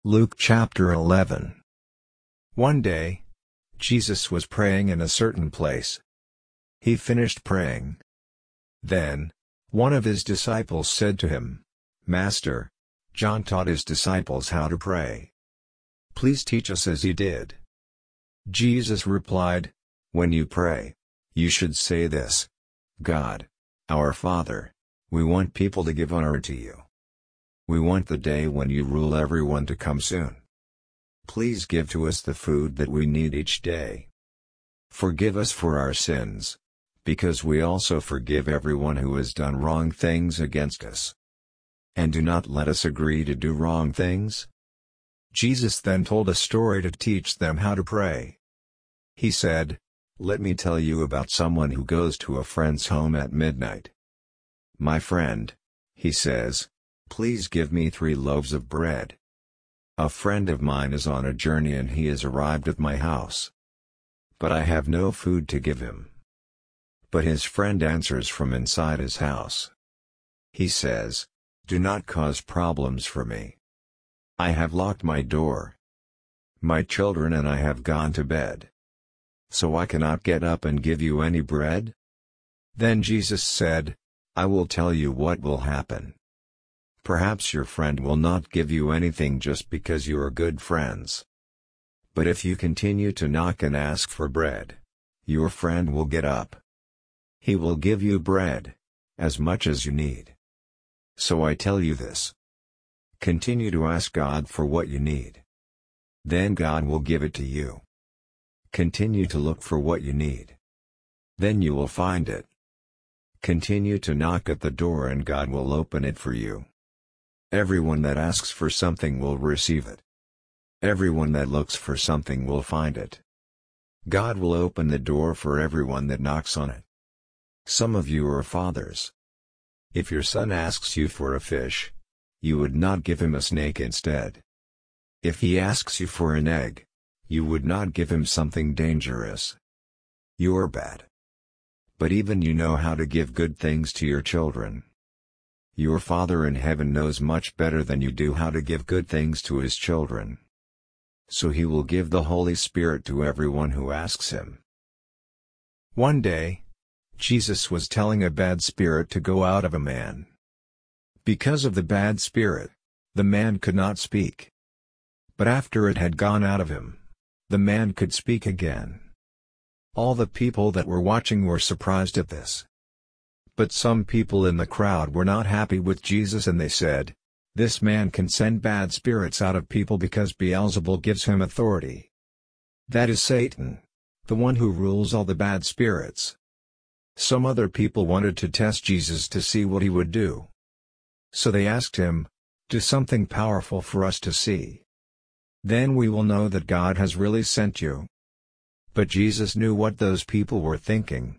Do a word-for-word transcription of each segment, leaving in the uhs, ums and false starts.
Luke chapter eleven. One day, Jesus was praying in a certain place. He finished praying. Then, one of his disciples said to him, "Master, John taught his disciples how to pray. Please teach us as he did." Jesus replied, "When you pray, you should say this: God, our Father, we want people to give honor to you. We want the day when you rule everyone to come soon. Please give to us the food that we need each day. Forgive us for our sins, because we also forgive everyone who has done wrong things against us. And do not let us agree to do wrong things." Jesus then told a story to teach them how to pray. He said, "Let me tell you about someone who goes to a friend's home at midnight. 'My friend,' he says, 'please give me three loaves of bread. A friend of mine is on a journey and he has arrived at my house. But I have no food to give him.' But his friend answers from inside his house. He says, 'Do not cause problems for me. I have locked my door. My children and I have gone to bed. So I cannot get up and give you any bread?' Then Jesus said, 'I will tell you what will happen. Perhaps your friend will not give you anything just because you are good friends. But if you continue to knock and ask for bread, your friend will get up. He will give you bread, as much as you need. So I tell you this: continue to ask God for what you need. Then God will give it to you. Continue to look for what you need. Then you will find it. Continue to knock at the door and God will open it for you. Everyone that asks for something will receive it. Everyone that looks for something will find it. God will open the door for everyone that knocks on it. Some of you are fathers. If your son asks you for a fish, you would not give him a snake instead. If he asks you for an egg, you would not give him something dangerous. You are bad. But even you know how to give good things to your children. Your Father in heaven knows much better than you do how to give good things to his children. So he will give the Holy Spirit to everyone who asks him." One day, Jesus was telling a bad spirit to go out of a man. Because of the bad spirit, the man could not speak. But after it had gone out of him, the man could speak again. All the people that were watching were surprised at this. But some people in the crowd were not happy with Jesus and they said, "This man can send bad spirits out of people because Beelzebul gives him authority. That is Satan, the one who rules all the bad spirits." Some other people wanted to test Jesus to see what he would do. So they asked him, "Do something powerful for us to see. Then we will know that God has really sent you." But Jesus knew what those people were thinking.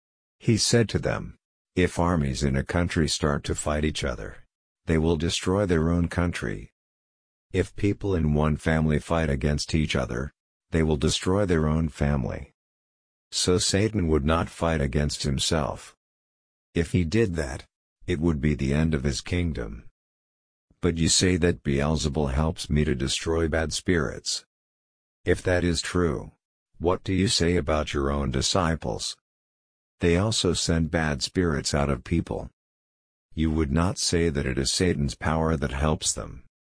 He said to them, "If armies in a country start to fight each other, they will destroy their own country. If people in one family fight against each other, they will destroy their own family. So Satan would not fight against himself. If he did that, it would be the end of his kingdom. But you say that Beelzebul helps me to destroy bad spirits. If that is true, what do you say about your own disciples? They also send bad spirits out of people. You would not say that it is Satan's power that helps them.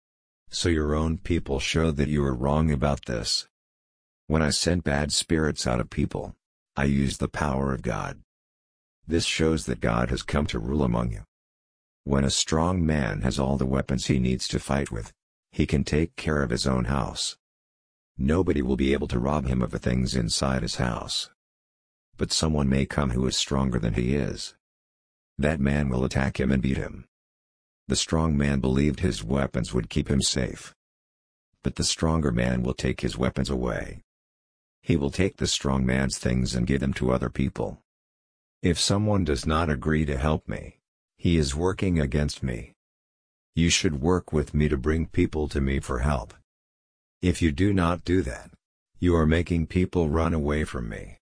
So your own people show that you are wrong about this. When I sent bad spirits out of people, I used the power of God. This shows that God has come to rule among you. When a strong man has all the weapons he needs to fight with, he can take care of his own house. Nobody will be able to rob him of the things inside his house. But someone may come who is stronger than he is. That man will attack him and beat him. The strong man believed his weapons would keep him safe. But the stronger man will take his weapons away. He will take the strong man's things and give them to other people. If someone does not agree to help me, he is working against me. You should work with me to bring people to me for help. If you do not do that, you are making people run away from me."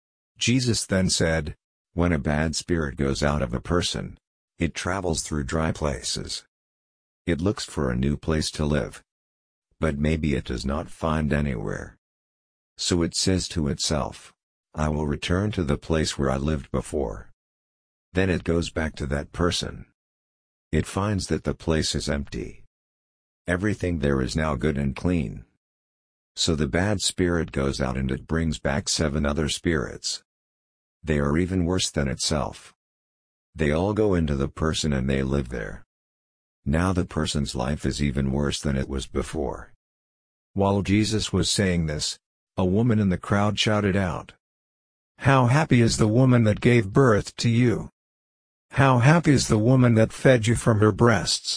Jesus then said, "When a bad spirit goes out of a person, it travels through dry places. It looks for a new place to live. but maybe it does not find anywhere. So it says to itself, I will return to the place where I lived before. Then it goes back to that person. It finds that the place is empty. Everything there is now good and clean. So the bad spirit goes out and it brings back seven other spirits. They are even worse than itself. They all go into the person and they live there. Now the person's life is even worse than it was before. While Jesus was saying this, a woman in the crowd shouted out, "How happy is the woman that gave birth to you! How happy is the woman that fed you from her breasts!"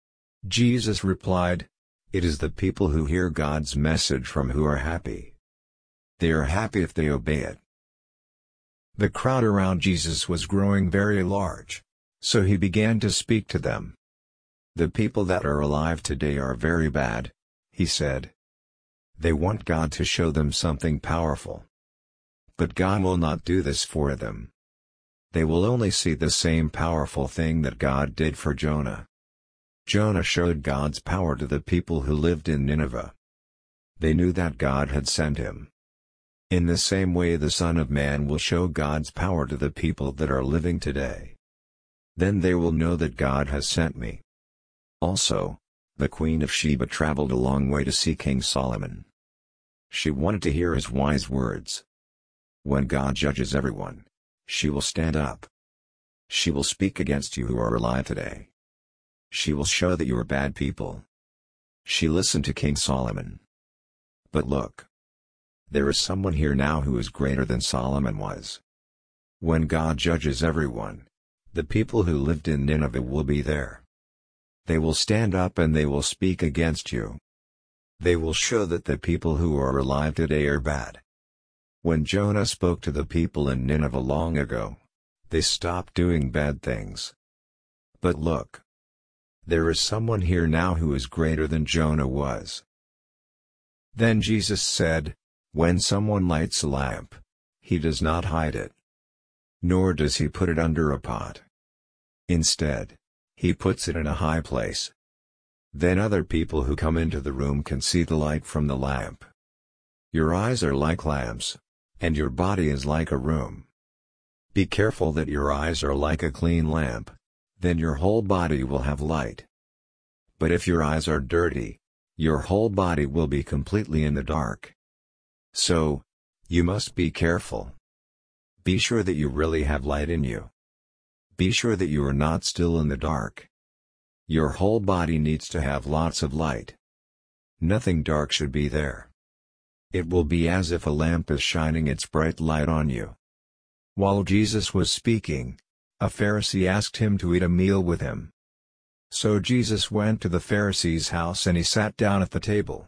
Jesus replied, "It is the people who hear God's message from who are happy. They are happy if they obey it." The crowd around Jesus was growing very large, so he began to speak to them. "The people that are alive today are very bad," he said. "They want God to show them something powerful. But God will not do this for them. They will only see the same powerful thing that God did for Jonah. Jonah showed God's power to the people who lived in Nineveh. They knew that God had sent him. In the same way the Son of Man will show God's power to the people that are living today. Then they will know that God has sent me." Also, the Queen of Sheba traveled a long way to see King Solomon. She wanted to hear his wise words. When God judges everyone, she will stand up. She will speak against you who are alive today. She will show that you are bad people. She listened to King Solomon. But look. There is someone here now who is greater than Solomon was. When God judges everyone, the people who lived in Nineveh will be there. They will stand up and they will speak against you. They will show that the people who are alive today are bad. When Jonah spoke to the people in Nineveh long ago, they stopped doing bad things. But look. There is someone here now who is greater than Jonah was. Then Jesus said, "When someone lights a lamp, he does not hide it. Nor does he put it under a pot. Instead, he puts it in a high place. Then other people who come into the room can see the light from the lamp. Your eyes are like lamps, and your body is like a room. Be careful that your eyes are like a clean lamp, then your whole body will have light. But if your eyes are dirty, your whole body will be completely in the dark. So, you must be careful. Be sure that you really have light in you. Be sure that you are not still in the dark. Your whole body needs to have lots of light. Nothing dark should be there. It will be as if a lamp is shining its bright light on you." While Jesus was speaking, a Pharisee asked him to eat a meal with him. So Jesus went to the Pharisee's house and he sat down at the table.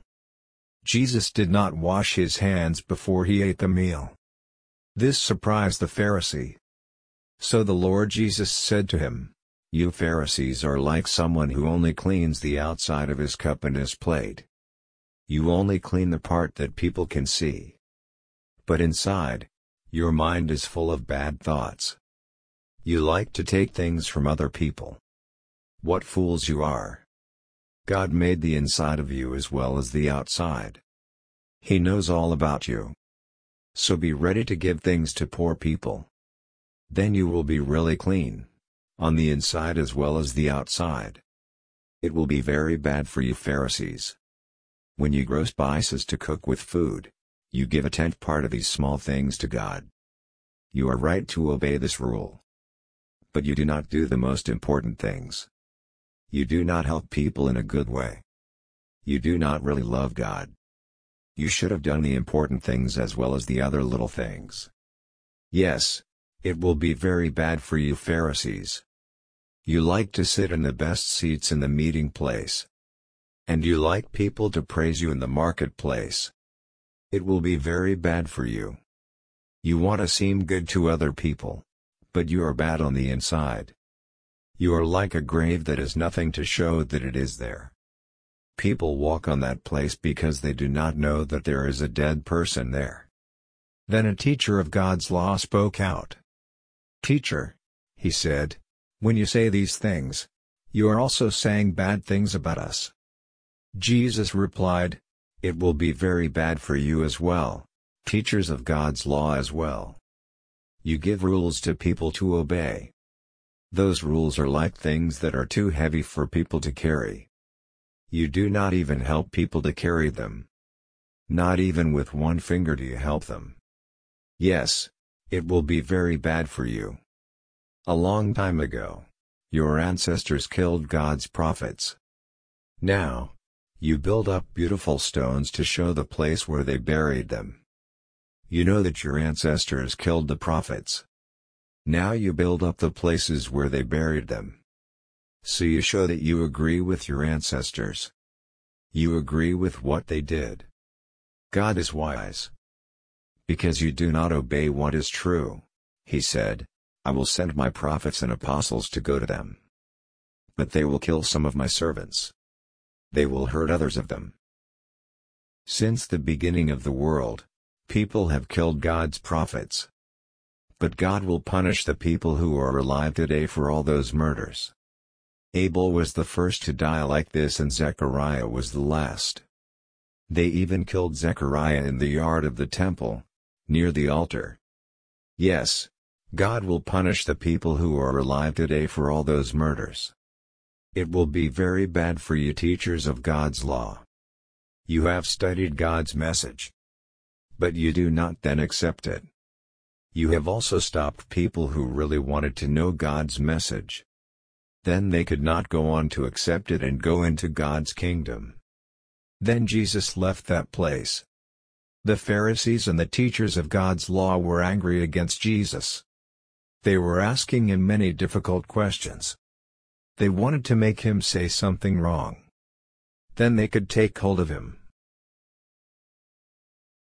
Jesus did not wash his hands before he ate the meal. This surprised the Pharisee. So the Lord Jesus said to him, "You Pharisees are like someone who only cleans the outside of his cup and his plate. You only clean the part that people can see. But inside, your mind is full of bad thoughts. You like to take things from other people. What fools you are! God made the inside of you as well as the outside. He knows all about you. So be ready to give things to poor people. Then you will be really clean, on the inside as well as the outside. It will be very bad for you Pharisees. When you grow spices to cook with food, you give a tenth part of these small things to God. You are right to obey this rule. But you do not do the most important things. You do not help people in a good way. You do not really love God. You should have done the important things as well as the other little things. Yes, it will be very bad for you Pharisees. You like to sit in the best seats in the meeting place. And you like people to praise you in the marketplace. It will be very bad for you. You want to seem good to other people, but you are bad on the inside. You are like a grave that has nothing to show that it is there. People walk on that place because they do not know that there is a dead person there." Then a teacher of God's law spoke out. "Teacher," he said, "when you say these things, you are also saying bad things about us. Jesus replied, "It will be very bad for you as well, teachers of God's law as well. You give rules to people to obey. Those rules are like things that are too heavy for people to carry. You do not even help people to carry them. Not even with one finger do you help them. Yes, it will be very bad for you. A long time ago, your ancestors killed God's prophets. Now, you build up beautiful stones to show the place where they buried them. You know that your ancestors killed the prophets. Now you build up the places where they buried them. So you show that you agree with your ancestors. You agree with what they did. God is wise. Because you do not obey what is true, he said, I will send my prophets and apostles to go to them. But they will kill some of my servants. They will hurt others of them. Since the beginning of the world, people have killed God's prophets. But God will punish the people who are alive today for all those murders. Abel was the first to die like this and Zechariah was the last. They even killed Zechariah in the yard of the temple, near the altar. Yes, God will punish the people who are alive today for all those murders. It will be very bad for you teachers of God's law. You have studied God's message. But you do not then accept it. You have also stopped people who really wanted to know God's message. Then they could not go on to accept it and go into God's kingdom. Then Jesus left that place. The Pharisees and the teachers of God's law were angry against Jesus. They were asking him many difficult questions. They wanted to make him say something wrong. Then they could take hold of him.